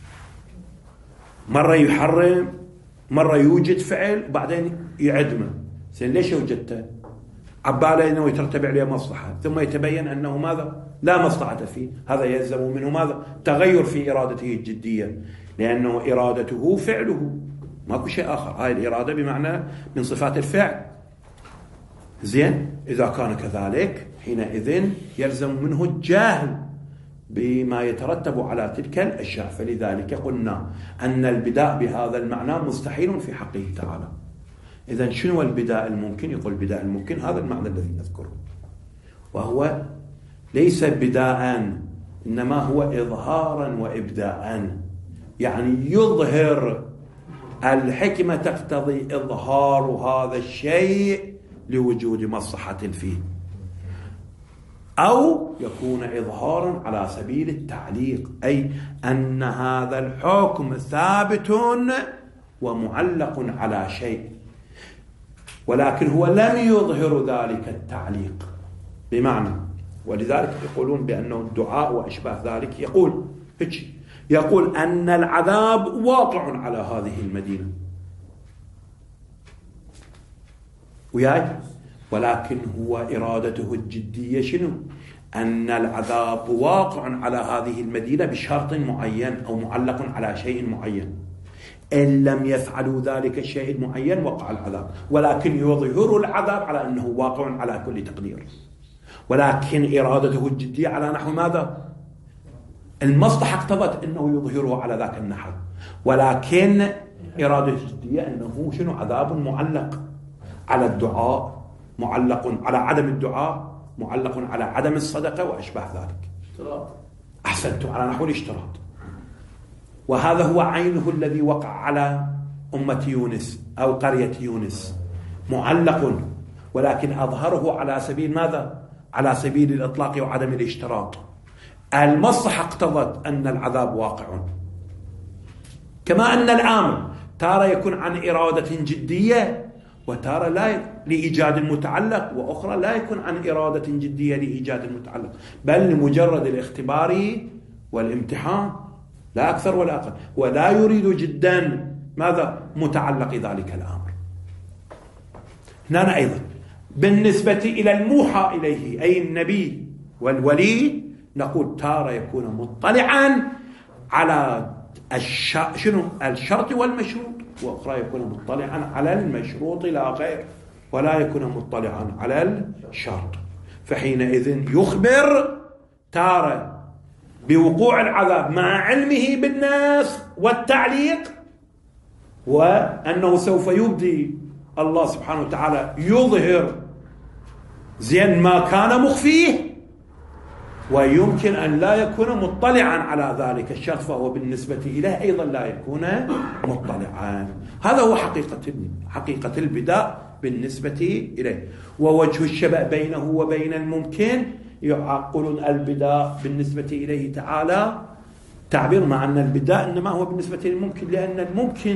مرة يحرم، مرة يوجد فعل وبعدين يعدمه. زين ليش وجدته؟ عباله انه يترتب عليه مصلحة، ثم يتبين انه ماذا؟ لا مصلحة فيه. هذا يلزم منه ماذا؟ تغير في إرادته الجدية، لأنه إرادته فعله، ماكو شيء آخر. هاي الإرادة بمعنى من صفات الفعل. زين، إذا كان كذلك حينئذ يلزم منه الجهل بما يترتب على تلك الأشياء. فلذلك قلنا أن البداء بهذا المعنى مستحيل في حقه تعالى. إذن شنو البداء الممكن؟ يقول البداء الممكن هذا المعنى الذي نذكره، وهو ليس بداء، إنما هو إظهارا وإبداء، يعني يظهر الحكمة تقتضي إظهار هذا الشيء لوجود مصلحة فيه، أو يكون إظهارا على سبيل التعليق، أي أن هذا الحكم ثابت ومعلق على شيء، ولكن هو لم يظهر ذلك التعليق. بمعنى، ولذلك يقولون بأنه الدعاء وأشباه ذلك، يقول يقول أن العذاب واقع على هذه المدينة وياي، ولكن هو إرادته الجدية شنو؟ أن العذاب واقع على هذه المدينة بشرط معين أو معلق على شيء معين، إن لم يفعلوا ذلك الشيء المعين وقع العذاب، ولكن يظهر العذاب على أنه واقع على كل تقدير، ولكن إرادته الجدية على نحو ماذا؟ المصلحة اقتضت أنه يظهره على ذاك النحو، ولكن إرادته الجدية أنه شنو؟ عذاب معلق على الدعاء، معلق على عدم الدعاء، معلق على عدم الصدقة وأشباه ذلك. أحسنتم، على نحو الاشتراط. وهذا هو عينه الذي وقع على أمة يونس أو قرية يونس، معلق، ولكن أظهره على سبيل ماذا؟ على سبيل الإطلاق وعدم الاشتراط. المصلحة اقتضت أن العذاب واقع، كما أن الآمر تارة يكون عن إرادة جدية وتارة لا لإيجاد المتعلق، وأخرى لا يكون عن إرادة جدية لإيجاد المتعلق، بل لمجرد الاختبار والامتحان لا أكثر ولا أقل، ولا يريد جدا ماذا؟ متعلق ذلك الأمر. هنا أيضا بالنسبة إلى الموحى إليه أي النبي والولي نقول تارة يكون مطلعا على الش... شنو؟ الشرط والمشروط، وأخرى يكون مطلعا على المشروط لا غير، ولا يكون مطلعا على الشرط. فحينئذ يخبر تارة بوقوع العذاب مع علمه بالناس والتعليق، وأنه سوف يبدي الله سبحانه وتعالى يظهر زين ما كان مخفيه، ويمكن أن لا يكون مطلعا على ذلك الشرط، فهو بالنسبة إليه أيضا لا يكون مطلعا. هذا هو حقيقة حقيقة البداء بالنسبة إليه. ووجه الشبه بينه وبين الممكن يعقل البداء بالنسبة إليه تعالى تعبير، مع أن البداء إنما هو بالنسبة للممكن، لأن الممكن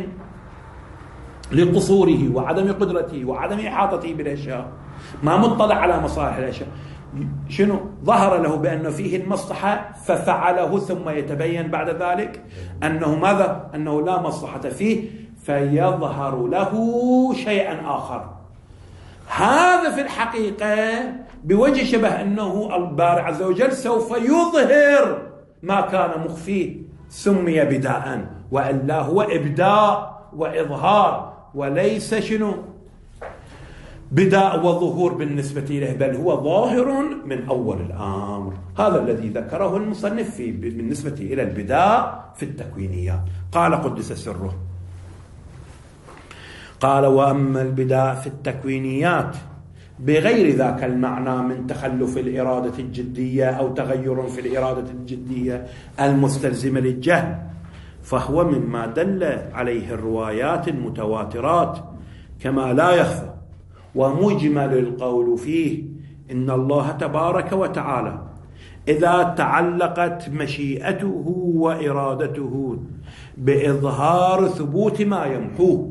لقصوره وعدم قدرته وعدم إحاطته بالأشياء ما مطلع على مصالح الأشياء، شنو ظهر له بأنه فيه المصلحة ففعله، ثم يتبين بعد ذلك أنه ماذا؟ أنه لا مصلحة فيه، فيظهر له شيئا آخر. هذا في الحقيقة بوجه شبه أنه الباري عز وجل سوف يظهر ما كان مخفيه، سمي بداء، وإلا هو إبداء وإظهار، وليس شنو بداء وظهور بالنسبة إليه، بل هو ظاهر من أول الأمر. هذا الذي ذكره المصنف في بالنسبة إلى البداء في التكوينيات. قال قدس سره، قال وأما البداء في التكوينيات بغير ذاك المعنى من تخلف الإرادة الجدية أو تغير في الإرادة الجدية المستلزمة للجهل، فهو مما دل عليه الروايات المتواترات كما لا يخفى، ومجمل القول فيه إن الله تبارك وتعالى إذا تعلقت مشيئته وإرادته بإظهار ثبوت ما يمحوه،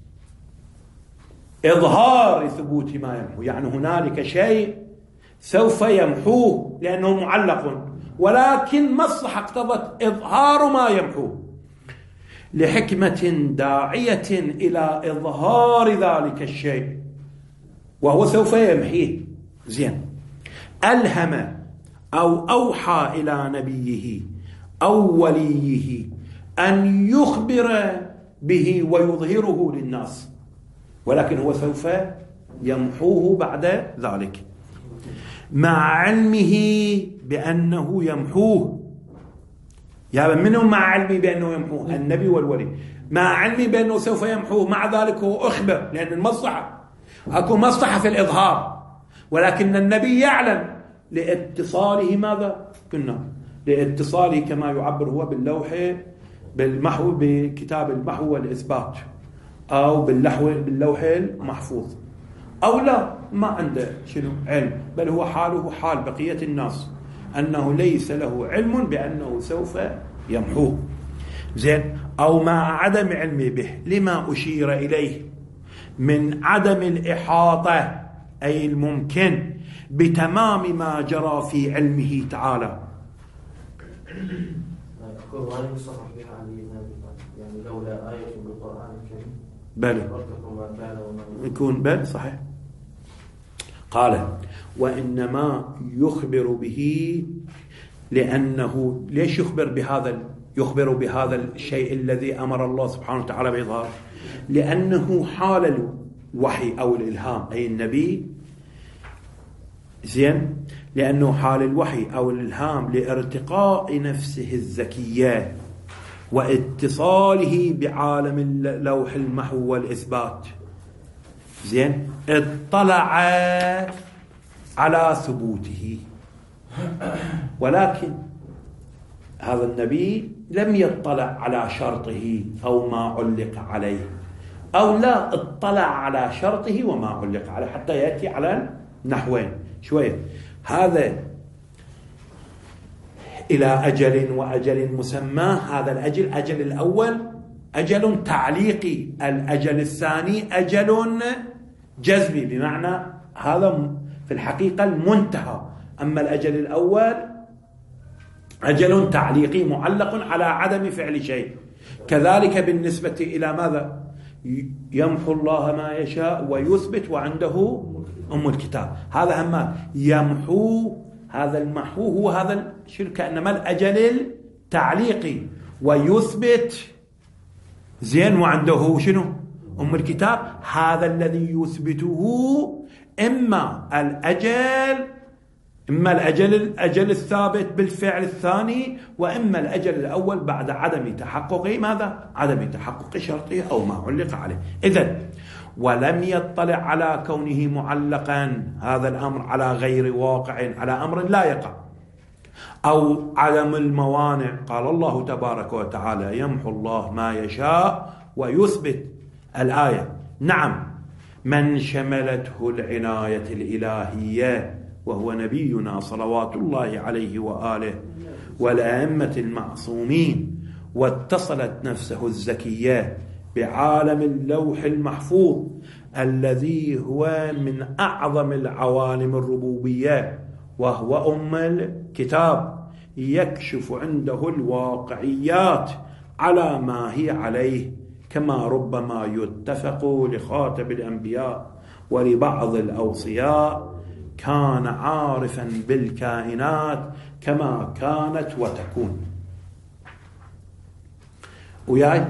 إظهار ثبوت ما يمحوه يعني هنالك شيء سوف يمحوه لأنه معلق، ولكن مصلحة اقتضت إظهار ما يمحوه لحكمة داعية إلى إظهار ذلك الشيء، وهو سوف يمحيه. زين، ألهم أو أوحى إلى نبيه أو وليه أن يخبر به ويظهره للناس، ولكن هو سوف يمحوه بعد ذلك مع علمه بأنه يمحوه. يا منهم مع علمه بأنه يمحوه؟ النبي والولي. مع علمه بأنه سوف يمحوه، مع ذلك هو أخبر، لأن المصلحة أكو مصلحة في الإظهار، ولكن النبي يعلم لاتصاله ماذا؟ قلنا لاتصاله كما يعبر هو باللوح بالمحو بكتاب المحو والإثبات، أو باللحو باللوح المحفوظ، أو لا ما عنده شنو علم، بل هو حاله حال بقية الناس أنه ليس له علم بأنه سوف يمحوه. زين، أو مع عدم علمه به لما أشير إليه من عدم الإحاطة أي الممكن بتمام ما جرى في علمه تعالى. يعني لولا آية بالقرآن الكريم بل يكون بل صحيح. قال وإنما يخبر به لأنه ليش يخبر بهذا يخبر بهذا الشيء الذي أمر الله سبحانه وتعالى بإظهاره؟ لأنه حال الوحي أو الإلهام أي النبي. زين، لأنه حال الوحي أو الإلهام لارتقاء نفسه الزكية واتصاله بعالم اللوح المحو والإثبات. زين، اطلع على ثبوته، ولكن هذا النبي لم يطلع على شرطه أو ما علق عليه، أو لا اطلع على شرطه وما علق عليه، حتى يأتي على نحوين شوية. هذا إلى أجل وأجل مسمى. هذا الأجل أجل الأول أجل تعليقي، الأجل الثاني أجل جزمي، بمعنى هذا في الحقيقة المنتهى. أما الأجل الأول أجل تعليقي معلق على عدم فعل شيء. كذلك بالنسبة إلى ماذا؟ يمحو الله ما يشاء ويثبت وعنده أم الكتاب. هذا هم يمحو، هذا المحو هو هذا الشرك، إنما الأجل التعليقي، ويثبت زين وعنده شنو؟ أم الكتاب. هذا الذي يثبته إما الأجل إما الأجل الأجل الثابت بالفعل الثاني، وإما الأجل الأول بعد عدم تحقق ماذا؟ عدم تحقق شرطه أو ما علق عليه. إذن ولم يطلع على كونه معلقا هذا الأمر على غير واقع، على أمر لا يقع، أو عدم الموانع. قال الله تبارك وتعالى يمحو الله ما يشاء ويثبت الآية. نعم، من شملته العناية الإلهية وهو نبينا صلوات الله عليه وآله والأئمة المعصومين، واتصلت نفسه الزكية بعالم اللوح المحفوظ الذي هو من أعظم العوالم الربوبية، وهو أم الكتاب، يكشف عنده الواقعيات على ما هي عليه، كما ربما يتفق لخاتم الأنبياء ولبعض الأوصياء كان عارفا بالكائنات كما كانت وتكون. وياي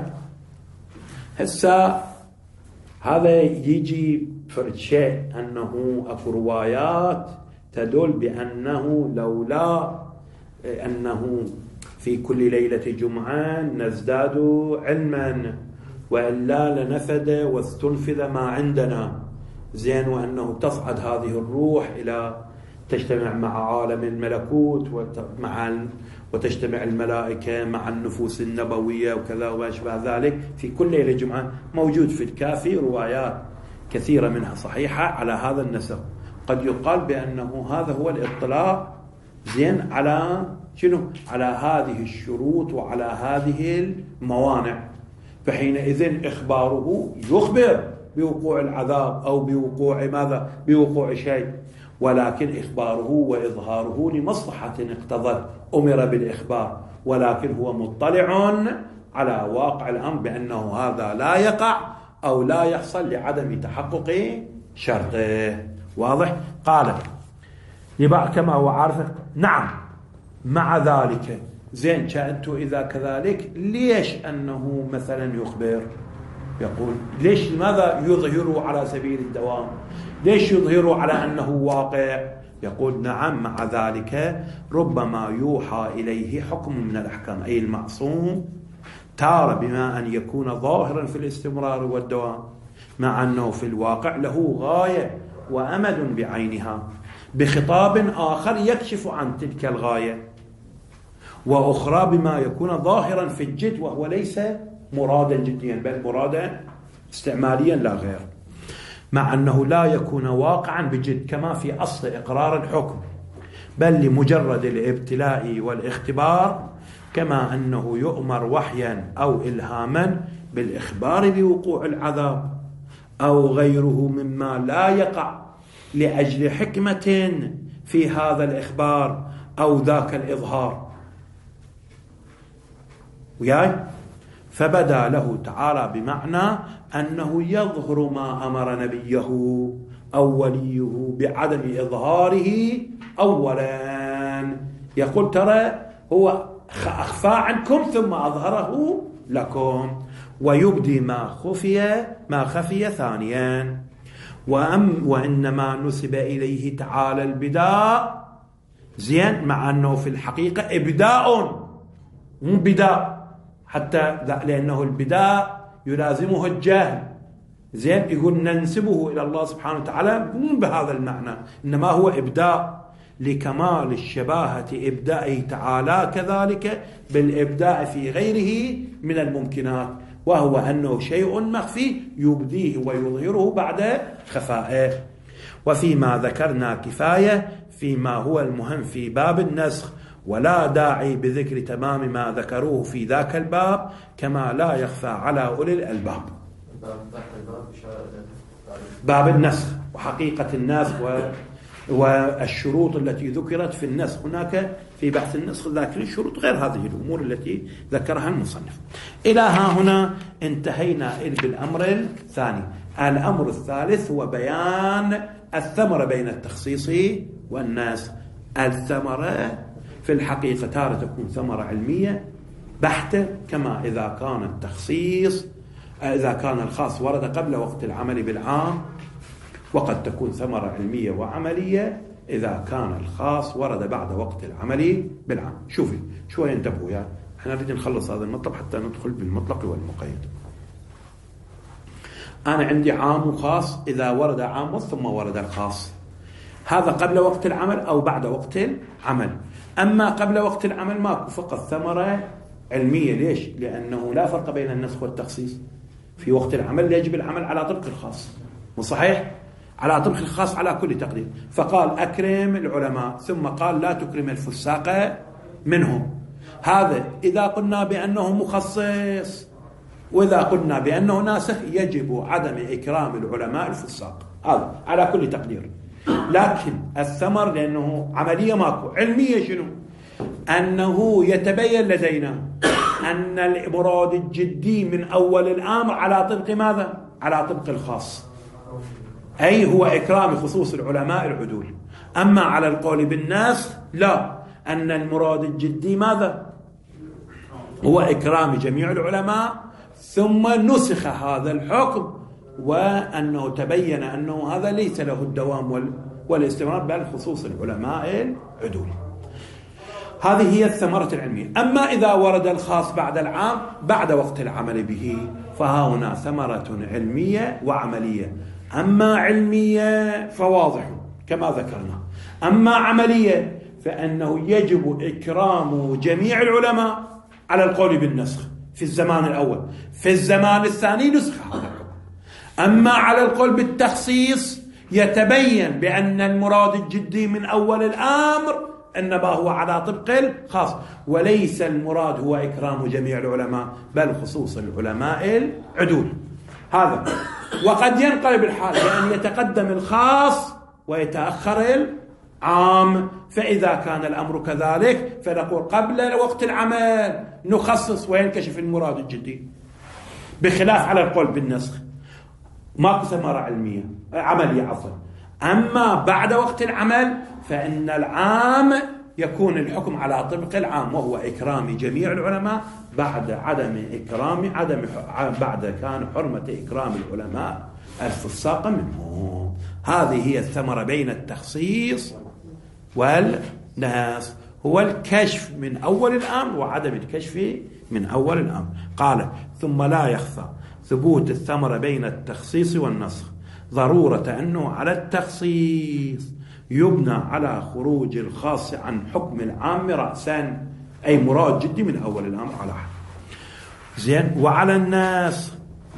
هسه هذا يجي فرد شيء أنه أكو روايات تدل بأنه لولا أنه في كل ليلة جمعة نزداد علما وإلا لنفد واستنفذ ما عندنا زين، وأنه تصعد هذه الروح إلى تجتمع مع عالم الملكوت ومع وتجتمع الملائكة مع النفوس النبوية وكذا وما أشبه ذلك. في كل ليلة جمعة موجود في الكافي روايات كثيرة منها صحيحة على هذا النسق. قد يقال بأنه هذا هو الإطلاع زين على شنو؟ على هذه الشروط وعلى هذه الموانع، فحينئذ إخباره يخبر بوقوع العذاب أو بوقوع ماذا؟ بوقوع شيء، ولكن إخباره وإظهاره لمصلحة اقتضت أمر بالإخبار، ولكن هو مطلع على واقع الأمر بأنه هذا لا يقع أو لا يحصل لعدم تحقق شرطه. واضح؟ قال يبقى كما هو عارف. نعم، مع ذلك زين كأنتم إذا كذلك ليش أنه مثلا يخبر؟ يقول ليش ماذا يظهروا على سبيل الدوام؟ ليش يظهروا على أنه واقع؟ يقول نعم، مع ذلك ربما يوحى إليه حكم من الأحكام، أي المعصوم تارة بما أن يكون ظاهرا في الاستمرار والدوام، مع أنه في الواقع له غاية وأمد بعينها بخطاب آخر يكشف عن تلك الغاية، وأخرى بما يكون ظاهرا في الجد وهو ليس مرادا جديا بل مرادا استعماليا لا غير، مع أنه لا يكون واقعا بجد كما في أصل إقرار الحكم، بل لمجرد الابتلاء والاختبار، كما أنه يؤمر وحيا أو إلهاما بالإخبار بوقوع العذاب أو غيره مما لا يقع لأجل حكمة في هذا الإخبار أو ذاك الإظهار. وياي فبدا له تعالى بمعنى أنه يظهر ما أمر نبيه أو وليه بعدم إظهاره أولا. يقول ترى هو أخفى عنكم ثم أظهره لكم، ويبدي ما خفي ما خفي ثانيا. وأم وإنما نسب إليه تعالى البداء زين، مع أنه في الحقيقة إبداء مو بداء، حتى لأنه البداء يلازمه الجهل زين، يقول ننسبه إلى الله سبحانه وتعالى مو بهذا المعنى، إنما هو إبداء لكمال الشباهة إبدائه تعالى كذلك بالإبداء في غيره من الممكنات، وهو أنه شيء مخفي يبديه ويظهره بعد خفائه. وفيما ذكرنا كفاية فيما هو المهم في باب النسخ، ولا داعي بذكر تمام ما ذكروه في ذاك الباب، كما لا يخفى على أولي الألباب. باب النسخ وحقيقة النسخ و... والشروط التي ذكرت في النسخ. هناك في بحث النسخ ذاكر الشروط غير هذه الأمور التي ذكرها المصنف. إلى ها هنا انتهينا بالأمر الثاني. الأمر الثالث هو بيان الثمرة بين التخصيص والنسخ. الثمرة في الحقيقة تارة تكون ثمرة علمية بحتة، كما إذا كان التخصيص إذا كان الخاص ورد قبل وقت العمل بالعام، وقد تكون ثمرة علمية وعملية إذا كان الخاص ورد بعد وقت العمل بالعام. شوفي شوية انتبهوا، يعني احنا نريد نخلص هذا المطلب حتى ندخل بالمطلق والمقيد. أنا عندي عام وخاص، إذا ورد عام ثم ورد الخاص، هذا قبل وقت العمل أو بعد وقت العمل. أما قبل وقت العمل ماكو، فقط ثمرة علمية. ليش؟ لأنه لا فرق بين النسخ والتخصيص. في وقت العمل يجب العمل على طبق الخاص، مو صحيح؟ على طبق الخاص على كل تقدير. فقال أكرم العلماء، ثم قال لا تكرم الفساق منهم. هذا إذا قلنا بأنه مخصص، وإذا قلنا بأنه ناسخ يجب عدم إكرام العلماء الفساق، هذا على كل تقدير. لكن الثمر لأنه عملية ماكو، علمية شنو؟ أنه يتبين لدينا أن المراد الجدي من أول الأمر على طبق ماذا؟ على طبق الخاص، أي هو إكرام خصوص العلماء العدول. أما على القول بالناس لا، أن المراد الجدي ماذا؟ هو إكرام جميع العلماء، ثم نسخ هذا الحكم وأنه تبين أنه هذا ليس له الدوام والاستمرار بل خصوص العلماء العدول. هذه هي الثمرة العلمية. أما إذا ورد الخاص بعد العام بعد وقت العمل به، فها هنا ثمرة علمية وعملية. أما علمية فواضح كما ذكرنا، أما عملية فأنه يجب إكرام جميع العلماء على القول بالنسخ في الزمان الأول، في الزمان الثاني نسخ هذا الحكم. أما على القول بالتخصيص يتبين بأن المراد الجدي من أول الأمر إنما هو على طبق الخاص، وليس المراد هو إكرام جميع العلماء بل خصوص العلماء العدول. هذا وقد ينقلب الحال بأن يتقدم الخاص ويتأخر العام. فإذا كان الأمر كذلك فنقول قبل وقت العمل نخصص وينكشف المراد الجدي، بخلاف على القول بالنسخ ماكو ثمرة علمية عملية عفوا. أما بعد وقت العمل فإن العام يكون الحكم على طبق العام، وهو إكرام جميع العلماء بعد عدم إكرام عدم بعد كان حرمة إكرام العلماء الفساق منهم. هذه هي الثمرة بين التخصيص والناس، هو الكشف من أول الأمر وعدم الكشف من أول الأمر. قال ثم لا يخفى ثبوت الثمرة بين التخصيص والنسخ، ضرورة أنه على التخصيص يبنى على خروج الخاص عن حكم العام رأسا، أي مراد جدي من أول الأمر على حد زين، وعلى الناس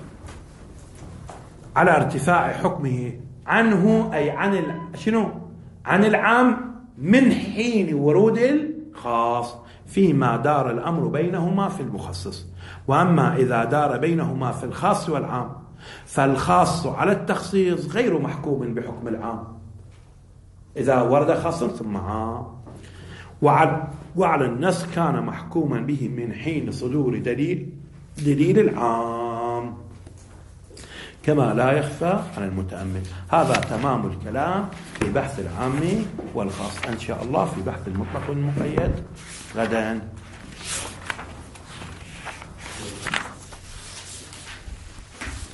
على ارتفاع حكمه عنه، أي عن ال... شنو؟ عن العام من حين ورود الخاص، فيما دار الأمر بينهما في المخصص. وأما إذا دار بينهما في الخاص والعام فالخاص على التخصيص غير محكوم بحكم العام إذا ورد خاص ثم عام، وعلى, وعلى النسخ كان محكوما به من حين صدور دليل دليل العام، كما لا يخفى على المتأمل. هذا تمام الكلام في بحث العام والخاص. إن شاء الله في بحث المطلق والمقيد غدا.